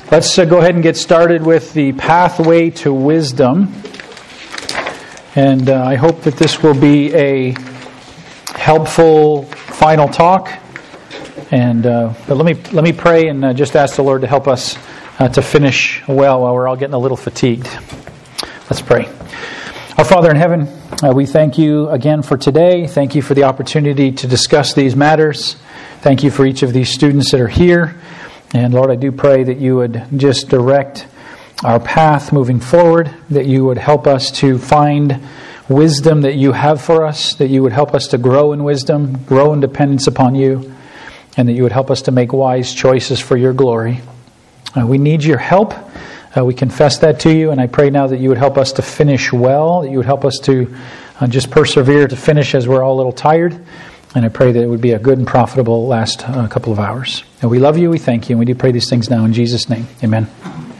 Let's go ahead and get started with the pathway to wisdom. And I hope that this will be a helpful final talk. And but let me pray and just ask the Lord to help us to finish well while we're all getting a little fatigued. Let's pray. Our Father in heaven, we thank you again for today. Thank you for the opportunity to discuss these matters. Thank you for each of these students that are here. And Lord, I do pray that you would just direct our path moving forward, that you would help us to find wisdom that you have for us, that you would help us to grow in wisdom, grow in dependence upon you, and that you would help us to make wise choices for your glory. We need your help. We confess that to you, and I pray now that you would help us to finish well, that you would help us to just persevere to finish as we're all a little tired. And I pray that it would be a good and profitable last couple of hours. And we love you, we thank you, and we do pray these things now in Jesus' name. Amen.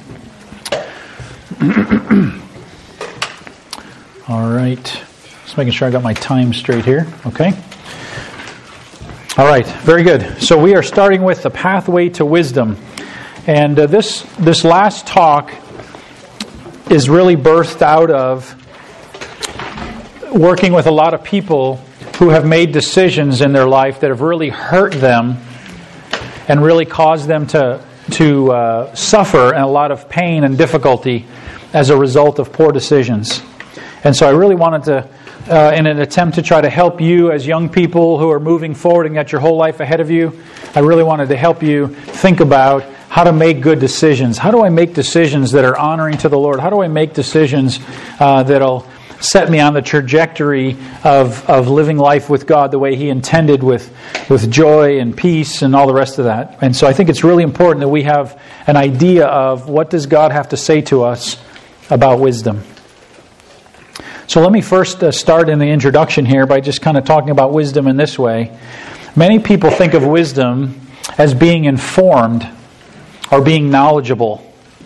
All right. Just making sure I got my time straight here. Okay. All right. Very good. So we are starting with the pathway to wisdom. And this last talk is really birthed out of working with a lot of people who have made decisions in their life that have really hurt them and really caused them to suffer and a lot of pain and difficulty as a result of poor decisions. And so I really wanted to, in an attempt to try to help you as young people who are moving forward and got your whole life ahead of you, I really wanted to help you think about how to make good decisions. How do I make decisions that are honoring to the Lord? How do I make decisions that'll set me on the trajectory of living life with God the way He intended, with joy and peace and all the rest of that. And so I think it's really important that we have an idea of what does God have to say to us about wisdom. So let me first start in the introduction here by just kind of talking about wisdom in this way. Many people think of wisdom as being informed or being knowledgeable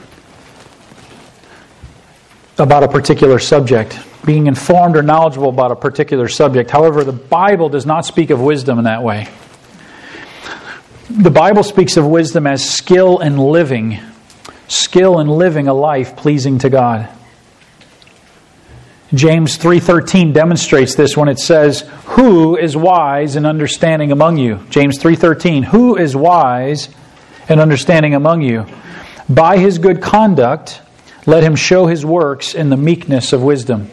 about a particular subject. Being informed or knowledgeable about a particular subject. However, the Bible does not speak of wisdom in that way. The Bible speaks of wisdom as skill in living a life pleasing to God. James 3:13 demonstrates this when it says, "Who is wise and understanding among you?" James 3:13, "Who is wise and understanding among you? By his good conduct, let him show his works in the meekness of wisdom."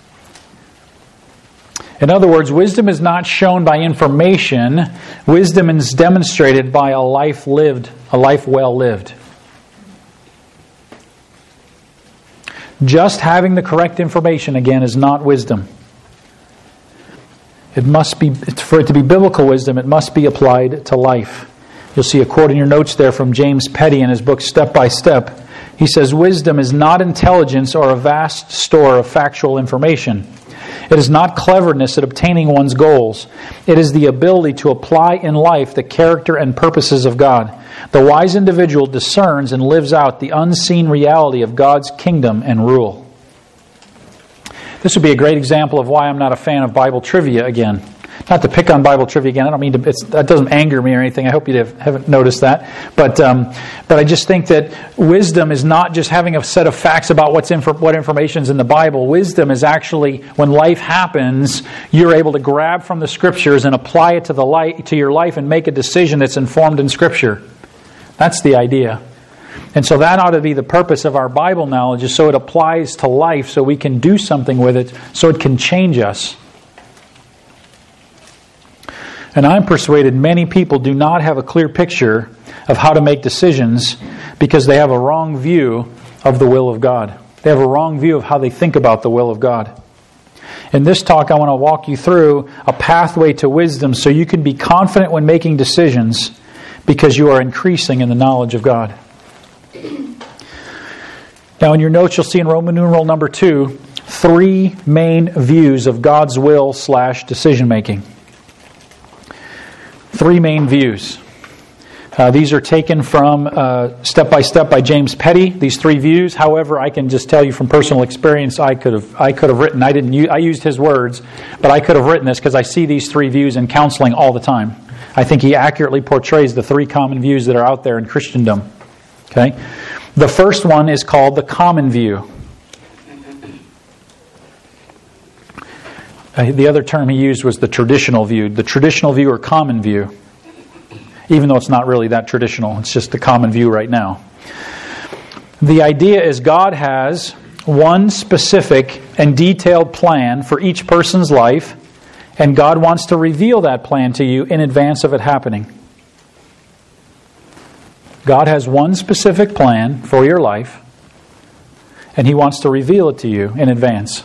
In other words, wisdom is not shown by information. Wisdom is demonstrated by a life lived, a life well lived. Just having the correct information, again, is not wisdom. It must be, for it to be biblical wisdom, it must be applied to life. You'll see a quote in your notes there from James Petty in his book Step by Step. He says, "Wisdom is not intelligence or a vast store of factual information. It is not cleverness at obtaining one's goals. It is the ability to apply in life the character and purposes of God. The wise individual discerns and lives out the unseen reality of God's kingdom and rule." This would be a great example of why I'm not a fan of Bible trivia again. Not to pick on Bible trivia again. I don't mean to. That doesn't anger me or anything. I hope you haven't noticed that. But I just think that wisdom is not just having a set of facts about what information's in the Bible. Wisdom is actually when life happens, you're able to grab from the Scriptures and apply it to your life and make a decision that's informed in Scripture. That's the idea. And so that ought to be the purpose of our Bible knowledge, is so it applies to life, so we can do something with it, so it can change us. And I'm persuaded many people do not have a clear picture of how to make decisions because they have a wrong view of the will of God. They have a wrong view of how they think about the will of God. In this talk, I want to walk you through a pathway to wisdom so you can be confident when making decisions because you are increasing in the knowledge of God. Now, in your notes, you'll see in Roman numeral number 2, 3 main views of God's will / decision making. 3 main views. These are taken from Step by Step by James Petty. These 3 views. However, I can just tell you from personal experience, I could have written. I used his words, but I could have written this because I see these 3 views in counseling all the time. I think he accurately portrays the 3 common views that are out there in Christendom. Okay? The first one is called the common view. The other term he used was the traditional view. The traditional view or common view. Even though it's not really that traditional. It's just the common view right now. The idea is God has one specific and detailed plan for each person's life, and God wants to reveal that plan to you in advance of it happening. God has one specific plan for your life, and He wants to reveal it to you in advance.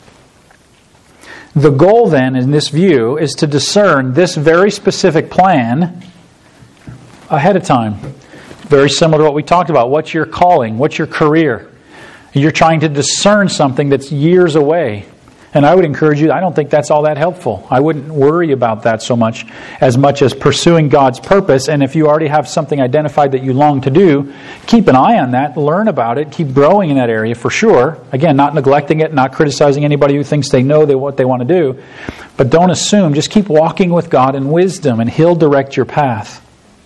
The goal then in this view is to discern this very specific plan ahead of time. Very similar to what we talked about. What's your calling? What's your career? You're trying to discern something that's years away. And I would encourage you, I don't think that's all that helpful. I wouldn't worry about that so much as pursuing God's purpose. And if you already have something identified that you long to do, keep an eye on that, learn about it, keep growing in that area for sure. Again, not neglecting it, not criticizing anybody who thinks they know what they want to do. But don't assume, just keep walking with God in wisdom and He'll direct your path.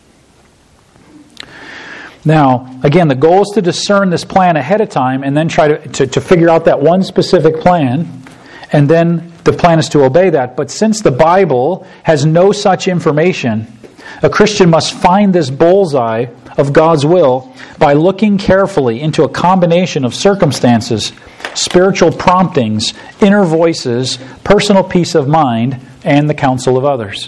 Now, again, the goal is to discern this plan ahead of time and then try to figure out that one specific plan. And then the plan is to obey that. But since the Bible has no such information, a Christian must find this bullseye of God's will by looking carefully into a combination of circumstances, spiritual promptings, inner voices, personal peace of mind, and the counsel of others.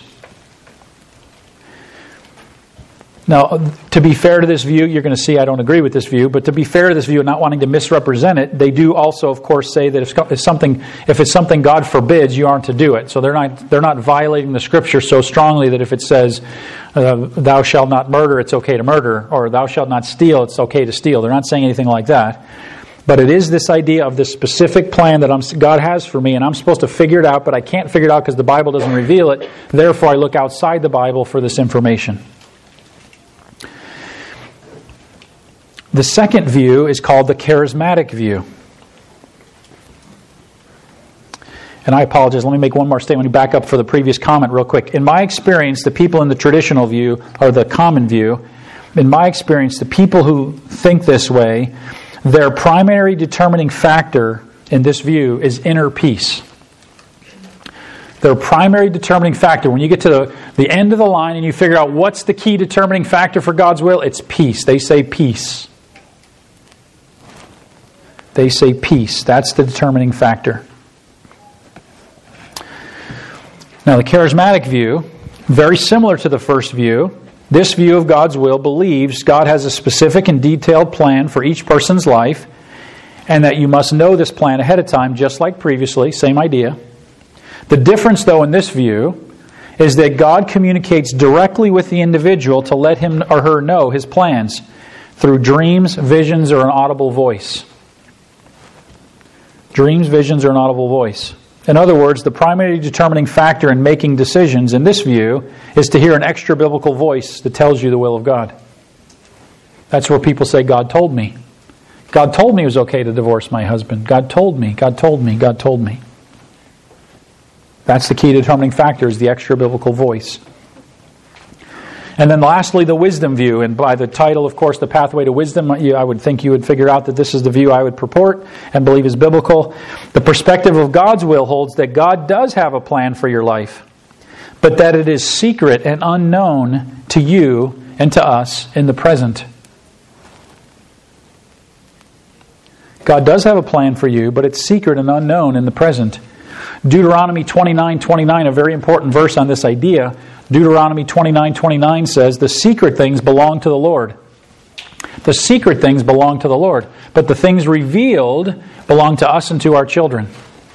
Now, to be fair to this view, you're going to see I don't agree with this view, but to be fair to this view, not wanting to misrepresent it, they do also, of course, say that if it's something God forbids, you aren't to do it. So they're not violating the Scripture so strongly that if it says, thou shalt not murder, it's okay to murder, or thou shalt not steal, it's okay to steal. They're not saying anything like that. But it is this idea of this specific plan that God has for me, and I'm supposed to figure it out, but I can't figure it out because the Bible doesn't reveal it. Therefore, I look outside the Bible for this information. The second view is called the charismatic view. And I apologize, let me make one more statement. Let me back up for the previous comment real quick. In my experience, the people in the traditional view, or the common view, in my experience, the people who think this way, their primary determining factor in this view is inner peace. Their primary determining factor, when you get to the end of the line and you figure out what's the key determining factor for God's will, it's peace. They say peace. They say peace. That's the determining factor. Now, the charismatic view, very similar to the first view, this view of God's will believes God has a specific and detailed plan for each person's life, and that you must know this plan ahead of time, just like previously, same idea. The difference, though, in this view is that God communicates directly with the individual to let him or her know His plans through dreams, visions, or an audible voice. Dreams, visions, or an audible voice. In other words, the primary determining factor in making decisions in this view is to hear an extra biblical voice that tells you the will of God. That's where people say, God told me. God told me it was okay to divorce my husband. God told me, God told me, God told me. That's the key determining factor, is the extra biblical voice. And then lastly, the wisdom view. And by the title, of course, The Pathway to Wisdom, I would think you would figure out that this is the view I would purport and believe is biblical. The perspective of God's will holds that God does have a plan for your life, but that it is secret and unknown to you and to us in the present. God does have a plan for you, but it's secret and unknown in the present. Deuteronomy 29:29, a very important verse on this idea. Deuteronomy 29:29 says, the secret things belong to the Lord. The secret things belong to the Lord, but the things revealed belong to us and to our children.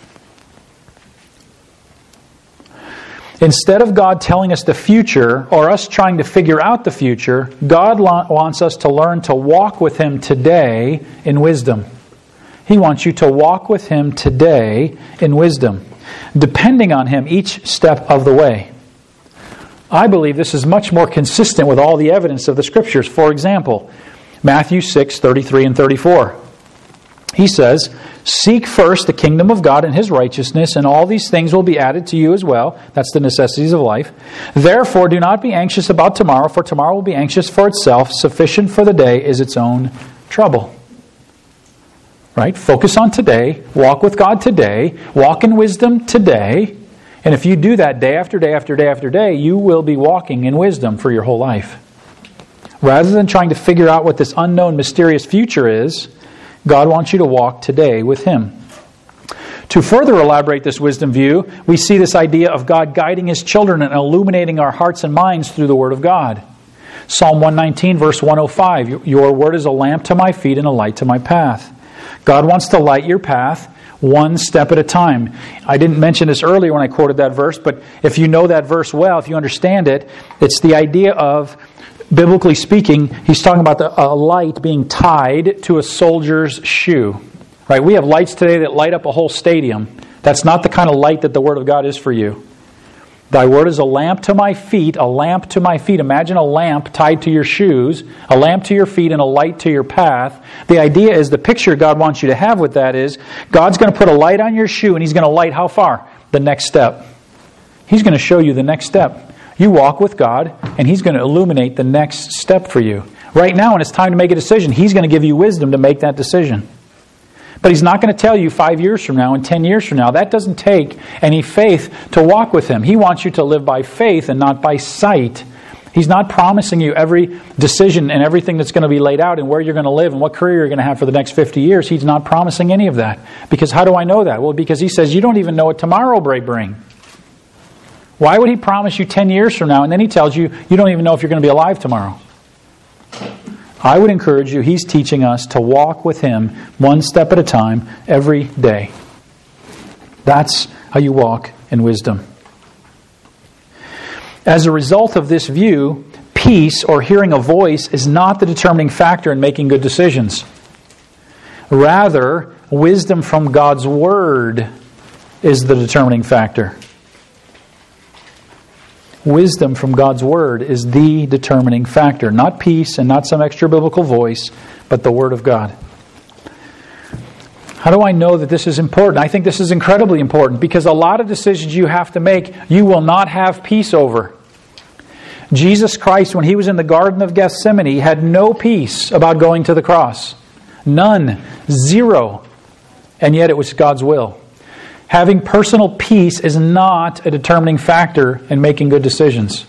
Instead of God telling us the future or us trying to figure out the future, God wants us to learn to walk with Him today in wisdom. He wants you to walk with Him today in wisdom, depending on Him each step of the way. I believe this is much more consistent with all the evidence of the Scriptures. For example, Matthew 6:33 and 34. He says, seek first the kingdom of God and His righteousness, and all these things will be added to you as well. That's the necessities of life. Therefore, do not be anxious about tomorrow, for tomorrow will be anxious for itself. Sufficient for the day is its own trouble. Right? Focus on today. Walk with God today. Walk in wisdom today. And if you do that day after day after day after day, you will be walking in wisdom for your whole life. Rather than trying to figure out what this unknown, mysterious future is, God wants you to walk today with Him. To further elaborate this wisdom view, we see this idea of God guiding His children and illuminating our hearts and minds through the Word of God. Psalm 119, verse 105, your Word is a lamp to my feet and a light to my path. God wants to light your path one step at a time. I didn't mention this earlier when I quoted that verse, but if you know that verse well, if you understand it, it's the idea of, biblically speaking, he's talking about a light being tied to a soldier's shoe. Right? We have lights today that light up a whole stadium. That's not the kind of light that the Word of God is for you. Thy Word is a lamp to my feet, a lamp to my feet. Imagine a lamp tied to your shoes, a lamp to your feet, and a light to your path. The idea is, the picture God wants you to have with that is, God's going to put a light on your shoe, and He's going to light how far? The next step. He's going to show you the next step. You walk with God, and He's going to illuminate the next step for you. Right now, when it's time to make a decision, He's going to give you wisdom to make that decision. But He's not going to tell you 5 years from now and 10 years from now. That doesn't take any faith to walk with Him. He wants you to live by faith and not by sight. He's not promising you every decision and everything that's going to be laid out and where you're going to live and what career you're going to have for the next 50 years. He's not promising any of that. Because how do I know that? Well, because He says you don't even know what tomorrow may bring. Why would He promise you 10 years from now and then He tells you you don't even know if you're going to be alive tomorrow? I would encourage you, He's teaching us to walk with Him one step at a time every day. That's how you walk in wisdom. As a result of this view, peace or hearing a voice is not the determining factor in making good decisions. Rather, wisdom from God's Word is the determining factor. Wisdom from God's Word is the determining factor. Not peace and not some extra biblical voice, but the Word of God. How do I know that this is important? I think this is incredibly important because a lot of decisions you have to make, you will not have peace over. Jesus Christ, when He was in the Garden of Gethsemane, had no peace about going to the cross. None. Zero. And yet it was God's will. Having personal peace is not a determining factor in making good decisions.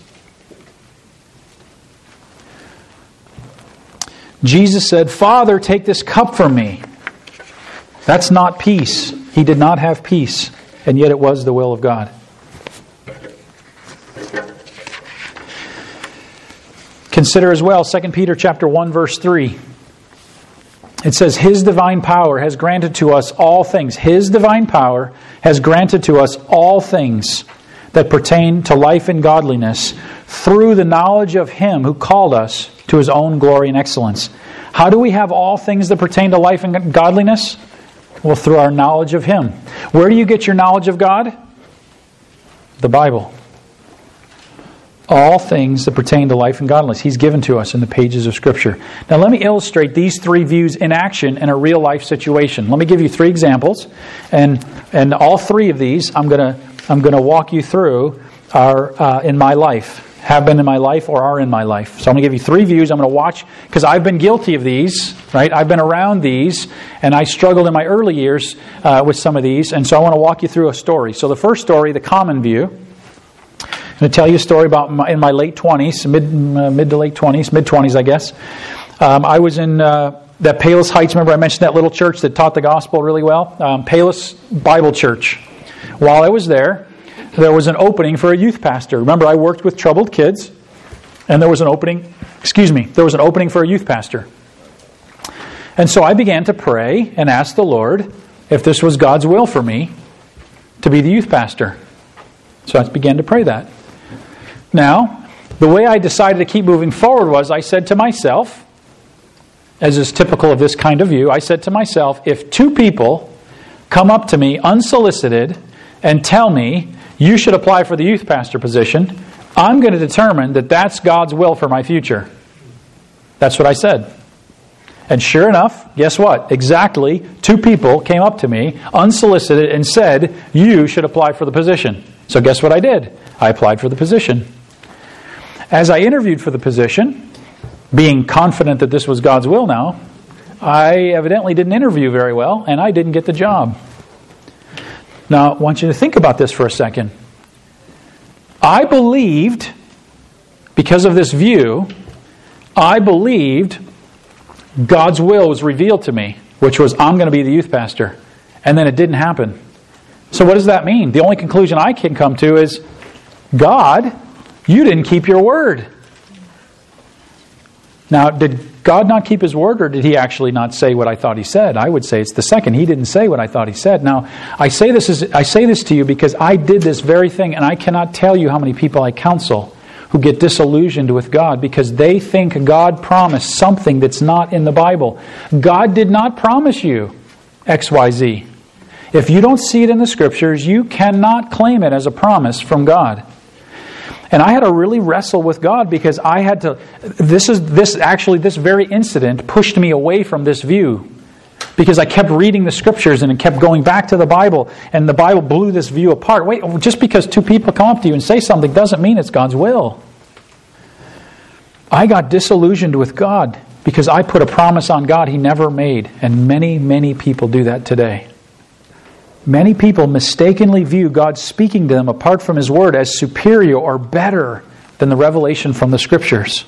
Jesus said, Father, take this cup from me. That's not peace. He did not have peace, and yet it was the will of God. Consider as well 2 Peter chapter 1, verse 3. It says, His divine power has granted to us all things. His divine power has granted to us all things that pertain to life and godliness through the knowledge of Him who called us to His own glory and excellence. How do we have all things that pertain to life and godliness? Well, through our knowledge of Him. Where do you get your knowledge of God? The Bible. All things that pertain to life and godliness He's given to us in the pages of Scripture. Now let me illustrate these three views in action in a real life situation. Let me give you three examples, and all three of these I'm going to walk you through are in my life, have been in my life, or are in my life. So I'm going to give you three views. I'm going to watch because I've been guilty of these. Right, I've been around these, and I struggled in my early years with some of these, and so I want to walk you through a story. So the first story, the common view. I'm going to tell you a story about in my late 20s, mid to late 20s, mid-20s, I guess. I was in that Palos Heights. Remember I mentioned that little church that taught the gospel really well? Palos Bible Church. While I was there was an opening for a youth pastor. Remember, I worked with troubled kids, and there was an opening for a youth pastor. And so I began to pray and ask the Lord if this was God's will for me to be the youth pastor. So I began to pray that. Now, the way I decided to keep moving forward was I said to myself, as is typical of this kind of view, I said to myself, if two people come up to me unsolicited and tell me, you should apply for the youth pastor position, I'm going to determine that that's God's will for my future. That's what I said. And sure enough, guess what? Exactly 2 people came up to me, unsolicited, and said, you should apply for the position. So guess what I did? I applied for the position. As I interviewed for the position, being confident that this was God's will now, I evidently didn't interview very well, and I didn't get the job. Now, I want you to think about this for a second. I believed, because of this view, I believed God's will was revealed to me, which was, I'm going to be the youth pastor. And then it didn't happen. So what does that mean? The only conclusion I can come to is, God, you didn't keep your word. Now, did God not keep His word, or did He actually not say what I thought He said? I would say it's the second. He didn't say what I thought He said. Now, I say this to you because I did this very thing, and I cannot tell you how many people I counsel who get disillusioned with God because they think God promised something that's not in the Bible. God did not promise you XYZ. If you don't see it in the Scriptures, you cannot claim it as a promise from God. And I had to really wrestle with God because I had to... This very incident pushed me away from this view. Because I kept reading the Scriptures and it kept going back to the Bible. And the Bible blew this view apart. Wait, just because 2 people come up to you and say something doesn't mean it's God's will. I got disillusioned with God because I put a promise on God He never made. And many, many people do that today. Many people mistakenly view God speaking to them apart from His Word as superior or better than the revelation from the Scriptures.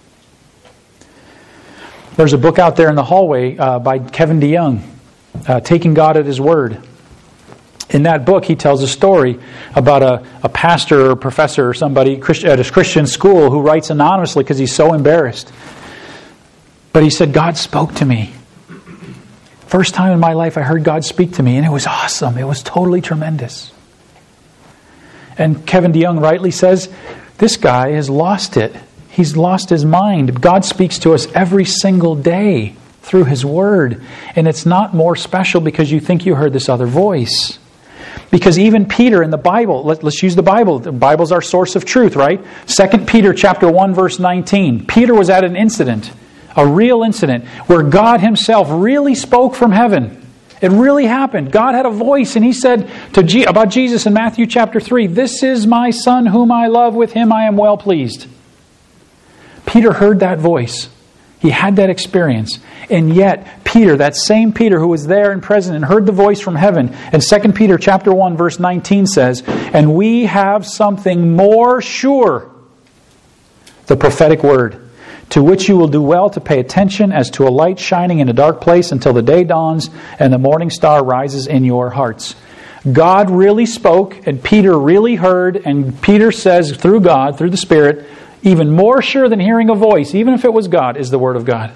There's a book out there in the hallway by Kevin DeYoung, Taking God at His Word. In that book, he tells a story about a pastor or professor or somebody at a Christian school who writes anonymously because he's so embarrassed. But he said, God spoke to me. First time in my life I heard God speak to me, and it was awesome. It was totally tremendous. And Kevin DeYoung rightly says, this guy has lost it. He's lost his mind. God speaks to us every single day through His Word. And it's not more special because you think you heard this other voice. Because even Peter in the Bible, let's use the Bible. The Bible's our source of truth, right? 2 Peter chapter 1, verse 19. Peter was at an incident. A real incident where God Himself really spoke from heaven. It really happened. God had a voice and He said about Jesus in Matthew chapter 3, this is my Son whom I love, with Him I am well pleased. Peter heard that voice. He had that experience. And yet, Peter, that same Peter who was there and present and heard the voice from heaven, and 2 Peter chapter 1 verse 19 says, and we have something more sure, the prophetic word, to which you will do well to pay attention as to a light shining in a dark place until the day dawns and the morning star rises in your hearts. God really spoke, and Peter really heard, and Peter says through God, through the Spirit, even more sure than hearing a voice, even if it was God, is the Word of God.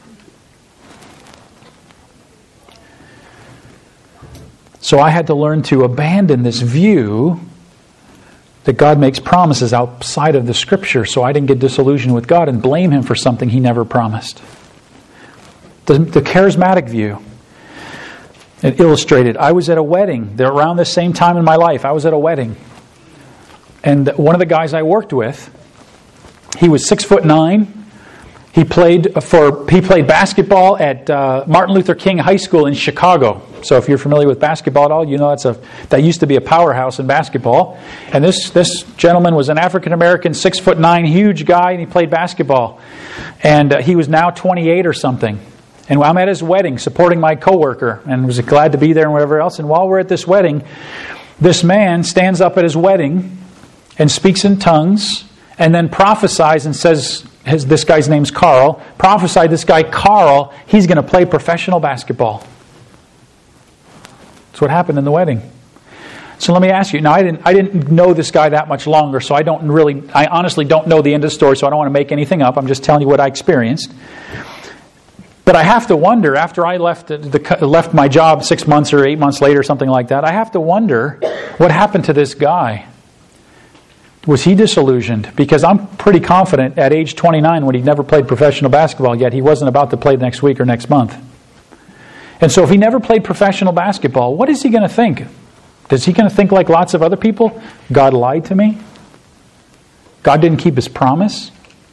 So I had to learn to abandon this view that God makes promises outside of the Scripture, so I didn't get disillusioned with God and blame Him for something He never promised. The charismatic view. It illustrated, I was at a wedding. They're around the same time in my life. I was at a wedding. And one of the guys I worked with, he was 6'9". He played basketball at Martin Luther King High School in Chicago. So if you're familiar with basketball at all, you know that used to be a powerhouse in basketball. And this gentleman was an African American, 6'9", huge guy, and he played basketball. And he was now 28 or something. And I'm at his wedding supporting my coworker, and was glad to be there and whatever else. And while we're at this wedding, this man stands up at his wedding and speaks in tongues, and then prophesies and says, this guy's name's Carl, prophesied this guy Carl, he's going to play professional basketball. That's what happened in the wedding. So let me ask you, now I didn't know this guy that much longer, so I honestly don't know the end of the story, so I don't want to make anything up. I'm just telling you what I experienced. But I have to wonder, after I left my job 6 months or 8 months later, something like that, I have to wonder what happened to this guy. Was he disillusioned? Because I'm pretty confident at age 29, when he'd never played professional basketball yet, he wasn't about to play next week or next month. And so if he never played professional basketball, what is he going to think? Is he going to think like lots of other people? God lied to me? God didn't keep His promise?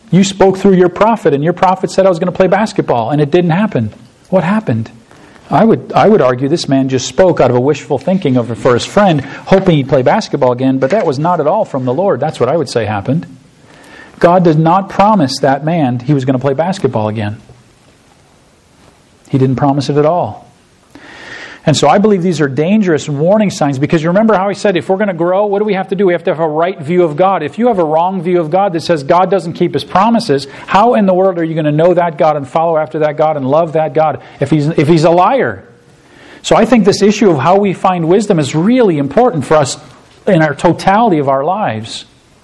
You spoke through your prophet, and your prophet said I was going to play basketball, and it didn't happen. What happened? I would argue this man just spoke out of a wishful thinking for his friend, hoping he'd play basketball again, but that was not at all from the Lord. That's what I would say happened. God did not promise that man he was going to play basketball again. He didn't promise it at all. And so I believe these are dangerous warning signs, because you remember how he said, if we're going to grow, what do we have to do? We have to have a right view of God. If you have a wrong view of God that says God doesn't keep His promises, how in the world are you going to know that God and follow after that God and love that God if He's a liar? So I think this issue of how we find wisdom is really important for us in our totality of our lives.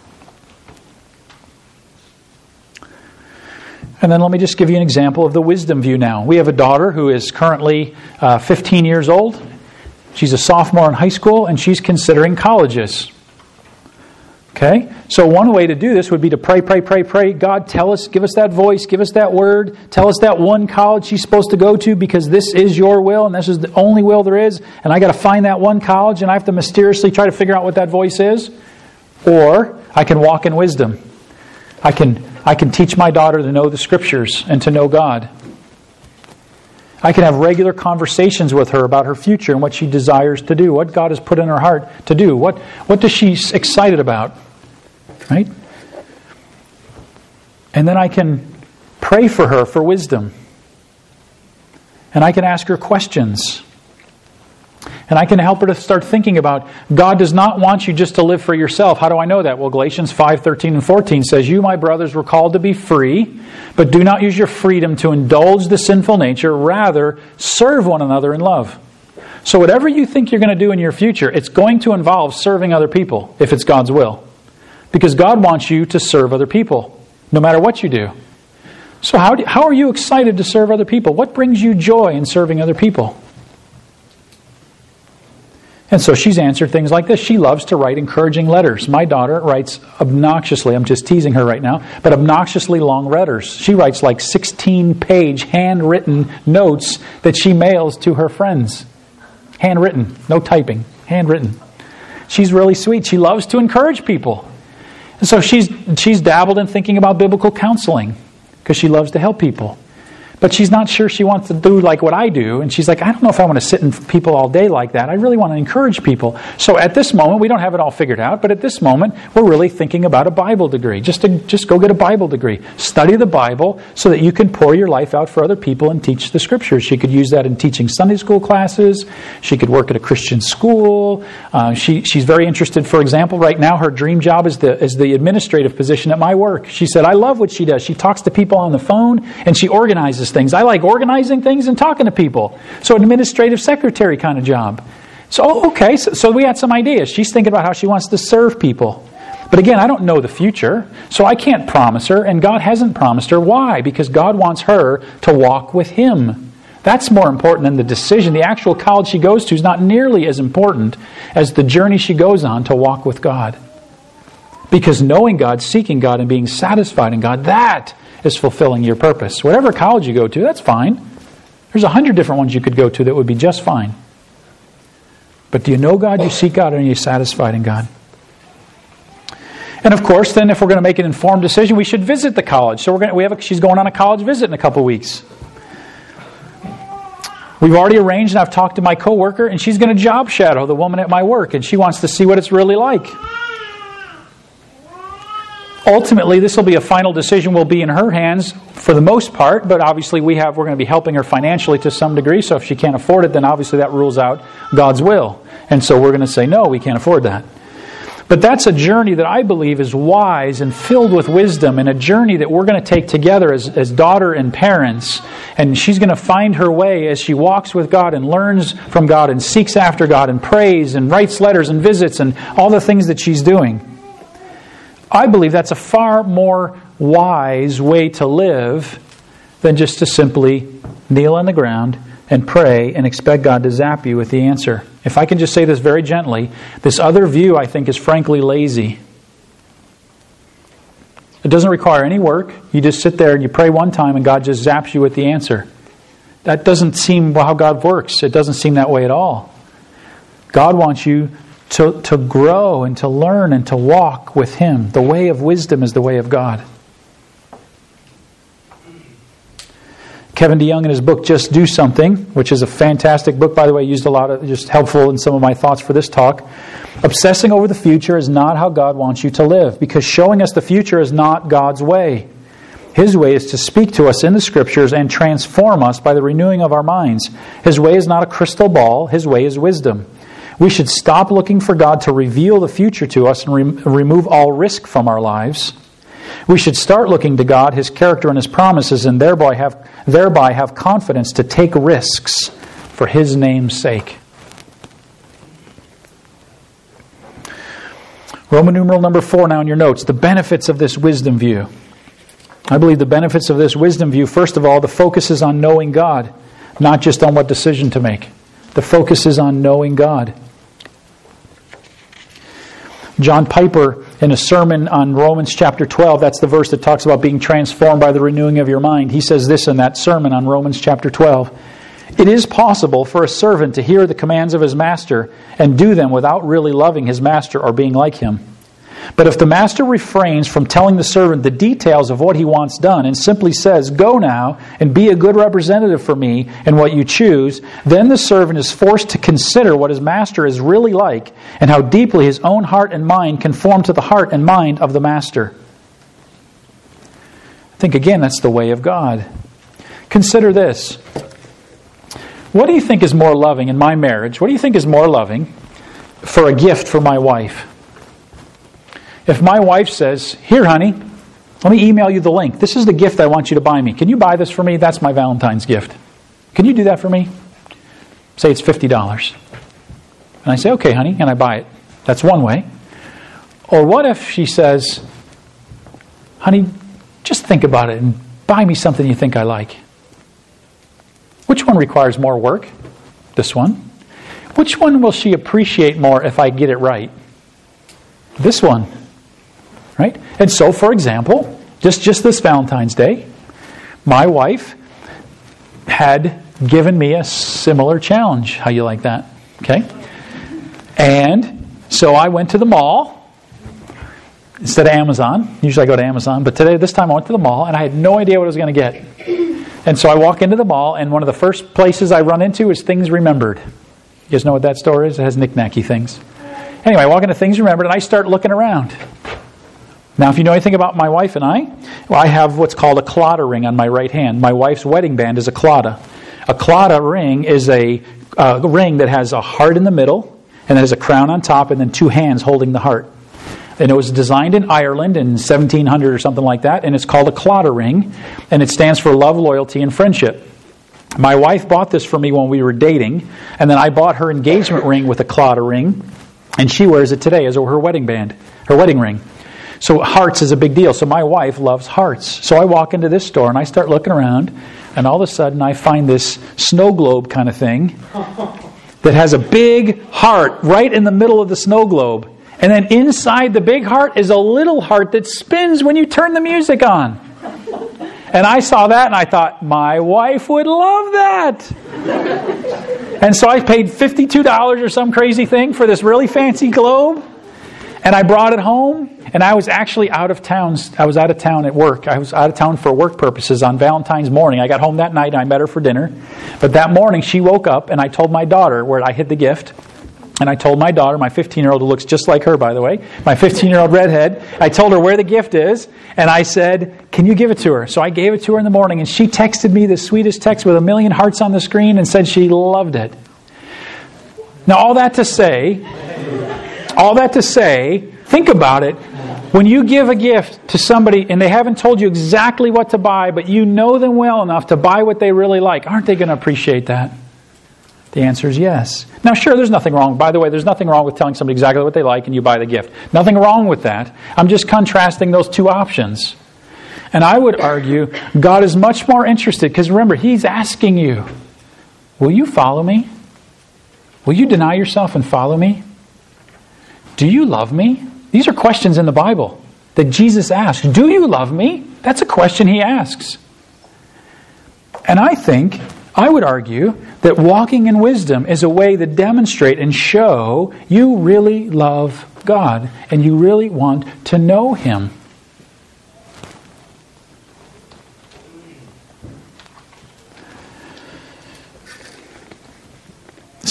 And then let me just give you an example of the wisdom view now. We have a daughter who is currently 15 years old. She's a sophomore in high school, and she's considering colleges. Okay? So one way to do this would be to pray, pray, pray, pray. God, tell us, give us that voice, give us that word. Tell us that one college she's supposed to go to, because this is your will, and this is the only will there is. And I got to find that one college, and I have to mysteriously try to figure out what that voice is. Or I can walk in wisdom. I can teach my daughter to know the Scriptures and to know God. I can have regular conversations with her about her future and what she desires to do, what God has put in her heart to do, what does she excited about, right? And then I can pray for her for wisdom. And I can ask her questions. And I can help her to start thinking about, God does not want you just to live for yourself. How do I know that? Well, Galatians 5:13 and 14 says, you, my brothers, were called to be free, but do not use your freedom to indulge the sinful nature. Rather, serve one another in love. So whatever you think you're going to do in your future, it's going to involve serving other people, if it's God's will. Because God wants you to serve other people, no matter what you do. So how are you excited to serve other people? What brings you joy in serving other people? And so she's answered things like this. She loves to write encouraging letters. My daughter writes obnoxiously, I'm just teasing her right now, but obnoxiously long letters. She writes like 16-page handwritten notes that she mails to her friends. Handwritten, no typing, handwritten. She's really sweet. She loves to encourage people. And so she's dabbled in thinking about biblical counseling because she loves to help people. But she's not sure she wants to do like what I do. And she's like, I don't know if I want to sit in people all day like that. I really want to encourage people. So at this moment, we don't have it all figured out. But at this moment, we're really thinking about a Bible degree. Just go get a Bible degree. Study the Bible so that you can pour your life out for other people and teach the Scriptures. She could use that in teaching Sunday school classes. She could work at a Christian school. She's very interested, for example, right now her dream job is the administrative position at my work. She said, I love what she does. She talks to people on the phone and she organizes things. I like organizing things and talking to people. So administrative secretary kind of job. So, okay, so we had some ideas. She's thinking about how she wants to serve people. But again, I don't know the future, so I can't promise her, and God hasn't promised her. Why? Because God wants her to walk with Him. That's more important than the decision. The actual college she goes to is not nearly as important as the journey she goes on to walk with God. Because knowing God, seeking God, and being satisfied in God, that is fulfilling your purpose. Whatever college you go to, that's fine. There's 100 different ones you could go to that would be just fine. But do you know God, you seek God, and are you satisfied in God? And of course, then if we're going to make an informed decision, we should visit the college. So she's going on a college visit in a couple weeks. We've already arranged, and I've talked to my coworker, and she's going to job shadow the woman at my work, and she wants to see what it's really like. Ultimately, this will be a final decision will be in her hands for the most part, but obviously we're going to be helping her financially to some degree, so if she can't afford it, then obviously that rules out God's will. And so we're going to say, no, we can't afford that. But that's a journey that I believe is wise and filled with wisdom, and a journey that we're going to take together as daughter and parents. And she's going to find her way as she walks with God and learns from God and seeks after God and prays and writes letters and visits and all the things that she's doing. I believe that's a far more wise way to live than just to simply kneel on the ground and pray and expect God to zap you with the answer. If I can just say this very gently, this other view, I think, is frankly lazy. It doesn't require any work. You just sit there and you pray one time and God just zaps you with the answer. That doesn't seem how God works. It doesn't seem that way at all. God wants you to grow and to learn and to walk with Him. The way of wisdom is the way of God. Kevin DeYoung in his book, Just Do Something, which is a fantastic book, by the way, used a lot of, just helpful in some of my thoughts for this talk. Obsessing over the future is not how God wants you to live, because showing us the future is not God's way. His way is to speak to us in the Scriptures and transform us by the renewing of our minds. His way is not a crystal ball. His way is wisdom. We should stop looking for God to reveal the future to us and remove all risk from our lives. We should start looking to God, His character, and His promises, and thereby have confidence to take risks for His name's sake. Roman numeral number 4 now in your notes. The benefits of this wisdom view. I believe the benefits of this wisdom view, first of all, the focus is on knowing God, not just on what decision to make. The focus is on knowing God. John Piper, in a sermon on Romans chapter 12, that's the verse that talks about being transformed by the renewing of your mind. He says this in that sermon on Romans chapter 12. It is possible for a servant to hear the commands of his master and do them without really loving his master or being like him. But if the master refrains from telling the servant the details of what he wants done and simply says, "Go now and be a good representative for me in what you choose," then the servant is forced to consider what his master is really like and how deeply his own heart and mind conform to the heart and mind of the master. I think, again, that's the way of God. Consider this. What do you think is more loving in my marriage? What do you think is more loving for a gift for my wife? If my wife says, "Here, honey, let me email you the link. This is the gift I want you to buy me. Can you buy this for me? That's my Valentine's gift. Can you do that for me?" Say it's $50. And I say, "Okay, honey," and I buy it. That's one way. Or what if she says, "Honey, just think about it and buy me something you think I like." Which one requires more work? This one. Which one will she appreciate more if I get it right? This one. Right? And so, for example, just this Valentine's Day, my wife had given me a similar challenge. How you like that? Okay? And so I went to the mall instead of Amazon. Usually I go to Amazon, but this time I went to the mall and I had no idea what I was going to get. And so I walk into the mall, and one of the first places I run into is Things Remembered. You guys know what that store is? It has knick-knacky things. Anyway, I walk into Things Remembered, and I start looking around. Now, if you know anything about my wife and I have what's called a Claddagh ring on my right hand. My wife's wedding band is a Claddagh. A Claddagh ring is a ring that has a heart in the middle, and it has a crown on top, and then two hands holding the heart. And it was designed in Ireland in 1700 or something like that, and it's called a Claddagh ring, and it stands for love, loyalty, and friendship. My wife bought this for me when we were dating, and then I bought her engagement ring with a Claddagh ring, and she wears it today as her wedding band, her wedding ring. So hearts is a big deal. So my wife loves hearts. So I walk into this store and I start looking around, and all of a sudden I find this snow globe kind of thing that has a big heart right in the middle of the snow globe. And then inside the big heart is a little heart that spins when you turn the music on. And I saw that and I thought, my wife would love that. And so I paid $52 or some crazy thing for this really fancy globe. And I brought it home, and I was actually out of town. I was out of town at work. I was out of town for work purposes on Valentine's morning. I got home that night, and I met her for dinner. But that morning, she woke up, and I told my daughter where I hid the gift. And I told my daughter, my 15-year-old, who looks just like her, by the way, my 15-year-old redhead, I told her where the gift is, and I said, "Can you give it to her?" So I gave it to her in the morning, and she texted me the sweetest text with 1,000,000 hearts on the screen and said she loved it. Now, all that to say, think about it. When you give a gift to somebody and they haven't told you exactly what to buy, but you know them well enough to buy what they really like, aren't they going to appreciate that? The answer is yes. Now, sure, there's nothing wrong. By the way, there's nothing wrong with telling somebody exactly what they like and you buy the gift. Nothing wrong with that. I'm just contrasting those two options. And I would argue God is much more interested, because remember, He's asking you, will you follow me? Will you deny yourself and follow me? Do you love me? These are questions in the Bible that Jesus asked. Do you love me? That's a question He asks. And I would argue that walking in wisdom is a way to demonstrate and show you really love God and you really want to know Him.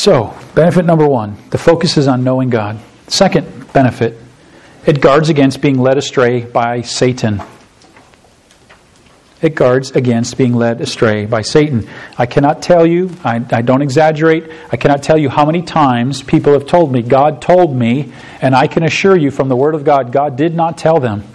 So, benefit number one, the focus is on knowing God. Second benefit, it guards against being led astray by Satan. It guards against being led astray by Satan. I cannot tell you, I don't exaggerate, I cannot tell you how many times people have told me, God told me, and I can assure you from the Word of God, God did not tell them.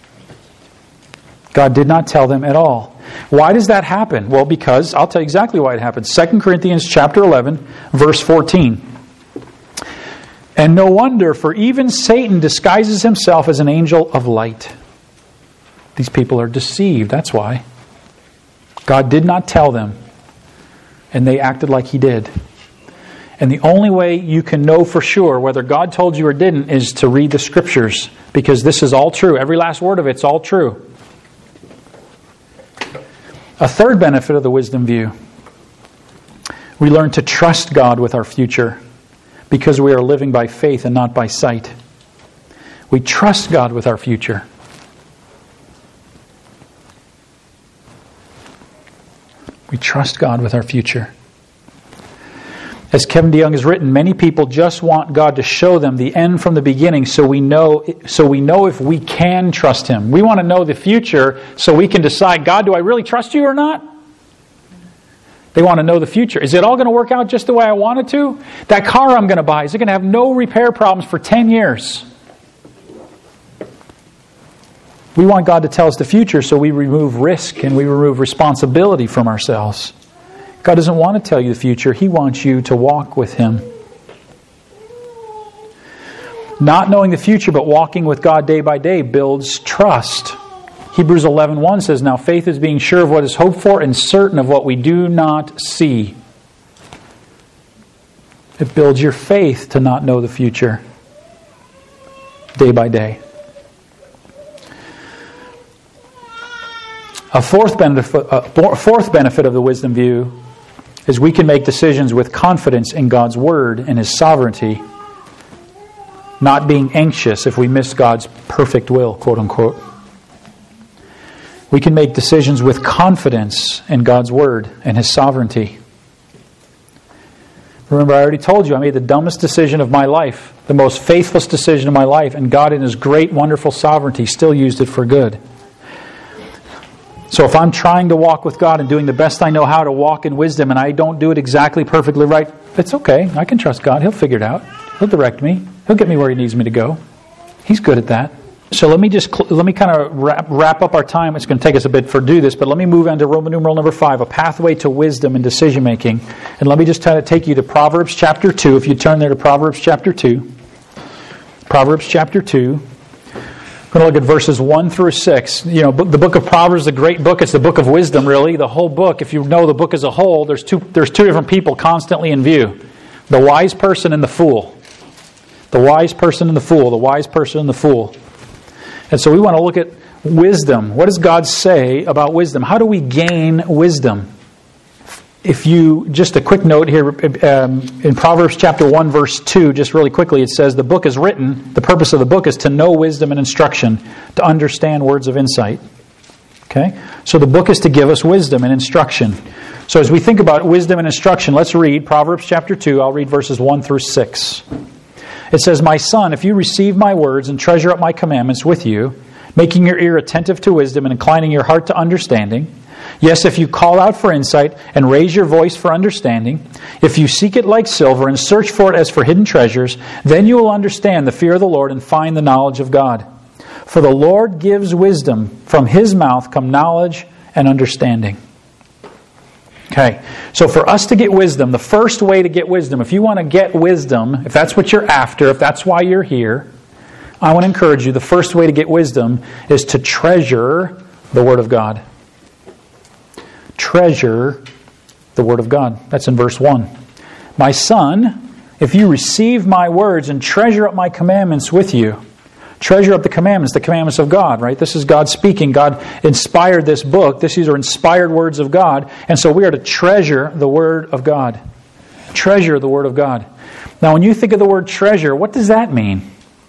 God did not tell them at all. Why does that happen? Well, because, I'll tell you exactly why it happens. 2 Corinthians chapter 11, verse 14. And no wonder, for even Satan disguises himself as an angel of light. These people are deceived, that's why. God did not tell them, and they acted like He did. And the only way you can know for sure whether God told you or didn't is to read the Scriptures, because this is all true. Every last word of it's all true. A third benefit of the wisdom view. We learn to trust God with our future because we are living by faith and not by sight. We trust God with our future. We trust God with our future. As Kevin DeYoung has written, many people just want God to show them the end from the beginning so we know if we can trust Him. We want to know the future so we can decide, God, do I really trust you or not? They want to know the future. Is it all going to work out just the way I want it to? That car I'm going to buy, is it going to have no repair problems for 10 years? We want God to tell us the future so we remove risk and we remove responsibility from ourselves. God doesn't want to tell you the future. He wants you to walk with Him. Not knowing the future but walking with God day by day builds trust. Hebrews 11:1 says, now faith is being sure of what is hoped for and certain of what we do not see. It builds your faith to not know the future day by day. A fourth benefit of the wisdom view is we can make decisions with confidence in God's Word and His sovereignty, not being anxious if we miss God's perfect will, quote unquote. We can make decisions with confidence in God's Word and His sovereignty. Remember, I already told you I made the dumbest decision of my life, the most faithless decision of my life, and God in His great, wonderful sovereignty still used it for good. So if I'm trying to walk with God and doing the best I know how to walk in wisdom and I don't do it exactly perfectly right, it's okay. I can trust God. He'll figure it out. He'll direct me. He'll get me where He needs me to go. He's good at that. So let me kind of wrap up our time. It's going to take us a bit to do this, but let me move on to Roman numeral number 5, a pathway to wisdom and decision making. And let me just try to take you to Proverbs chapter 2. If you turn there to Proverbs chapter 2. Proverbs chapter 2. We're going to look at verses 1 through 6. You know, the book of Proverbs is a great book. It's the book of wisdom, really. The whole book, if you know the book as a whole, there's two different people constantly in view. The wise person and the fool. The wise person and the fool. The wise person and the fool. And so we want to look at wisdom. What does God say about wisdom? How do we gain wisdom? Just a quick note here, in Proverbs chapter 1, verse 2, just really quickly, it says, the book is written, the purpose of the book is to know wisdom and instruction, to understand words of insight. Okay? So the book is to give us wisdom and instruction. So as we think about wisdom and instruction, let's read Proverbs chapter 2. I'll read verses 1 through 6. It says, my son, if you receive my words and treasure up my commandments with you, making your ear attentive to wisdom and inclining your heart to understanding, yes, if you call out for insight and raise your voice for understanding, if you seek it like silver and search for it as for hidden treasures, then you will understand the fear of the Lord and find the knowledge of God. For the Lord gives wisdom. From His mouth come knowledge and understanding. Okay, so for us to get wisdom, the first way to get wisdom, if you want to get wisdom, if that's what you're after, if that's why you're here, I want to encourage you, the first way to get wisdom is to treasure the Word of God. Treasure the Word of God. That's in verse 1. My son, if you receive my words and treasure up my commandments with you, treasure up the commandments of God, right? This is God speaking. God inspired this book. These are inspired words of God. And so we are to treasure the Word of God. Treasure the Word of God. Now, when you think of the word treasure, what does that mean?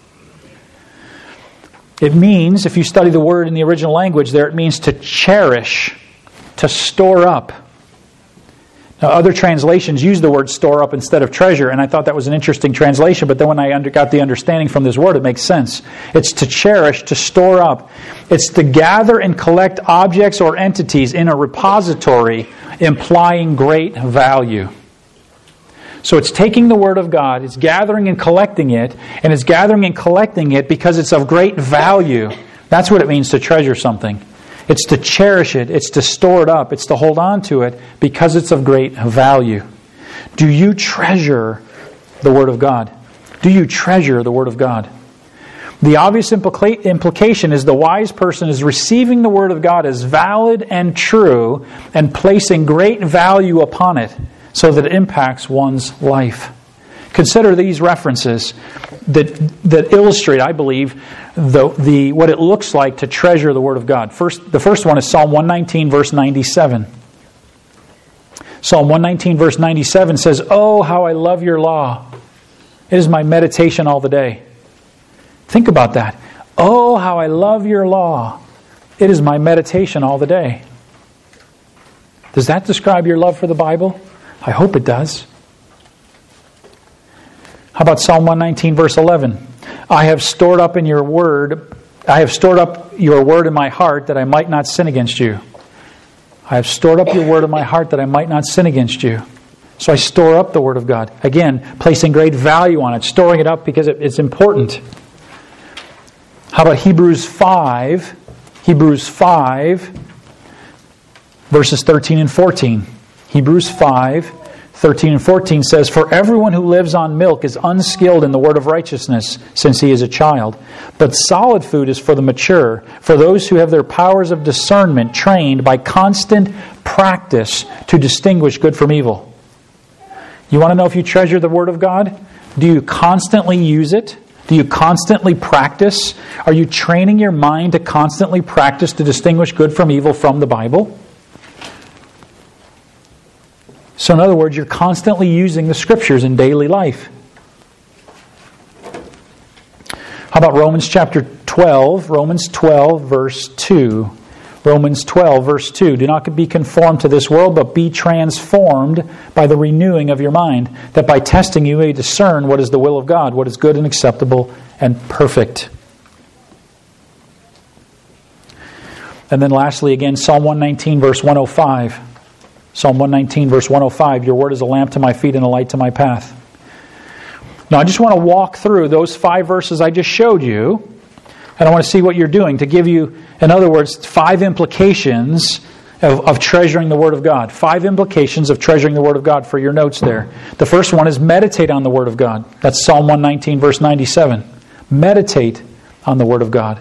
It means, if you study the word in the original language there, it means to cherish, to store up. Now, other translations use the word store up instead of treasure, and I thought that was an interesting translation, but then when I got the understanding from this word, it makes sense. It's to cherish, to store up. It's to gather and collect objects or entities in a repository, implying great value. So it's taking the Word of God, it's gathering and collecting it, and it's gathering and collecting it because it's of great value. That's what it means to treasure something. It's to cherish it, it's to store it up, it's to hold on to it because it's of great value. Do you treasure the Word of God? Do you treasure the Word of God? The obvious implication is the wise person is receiving the Word of God as valid and true and placing great value upon it so that it impacts one's life. Consider these references that illustrate, I believe, what it looks like to treasure the Word of God. The first one is Psalm 119, verse 97. Psalm 119, verse 97 says, "Oh, how I love your law. It is my meditation all the day." Think about that. "Oh, how I love your law. It is my meditation all the day." Does that describe your love for the Bible? I hope it does. How about Psalm 119, verse 11? I have stored up your word in my heart that I might not sin against you. I have stored up your word in my heart that I might not sin against you. So I store up the Word of God. Again, placing great value on it, storing it up because it's important. How about Hebrews 5? Hebrews 5, verses 13 and 14. Hebrews 5, 13 and 14 says, "For everyone who lives on milk is unskilled in the word of righteousness, since he is a child. But solid food is for the mature, for those who have their powers of discernment trained by constant practice to distinguish good from evil." You want to know if you treasure the Word of God? Do you constantly use it? Do you constantly practice? Are you training your mind to constantly practice to distinguish good from evil from the Bible? So in other words, you're constantly using the Scriptures in daily life. How about Romans chapter 12? Romans 12, verse 2. Romans 12, verse 2. "Do not be conformed to this world, but be transformed by the renewing of your mind, that by testing you may discern what is the will of God, what is good and acceptable and perfect." And then lastly, again, Psalm 119, verse 105. Psalm 119, verse 105, "Your word is a lamp to my feet and a light to my path." Now, I just want to walk through those 5 verses I just showed you, and I want to see what you're doing to give you, in other words, 5 implications of treasuring the Word of God. 5 implications of treasuring the Word of God for your notes there. The first one is meditate on the Word of God. That's Psalm 119, verse 97. Meditate on the Word of God.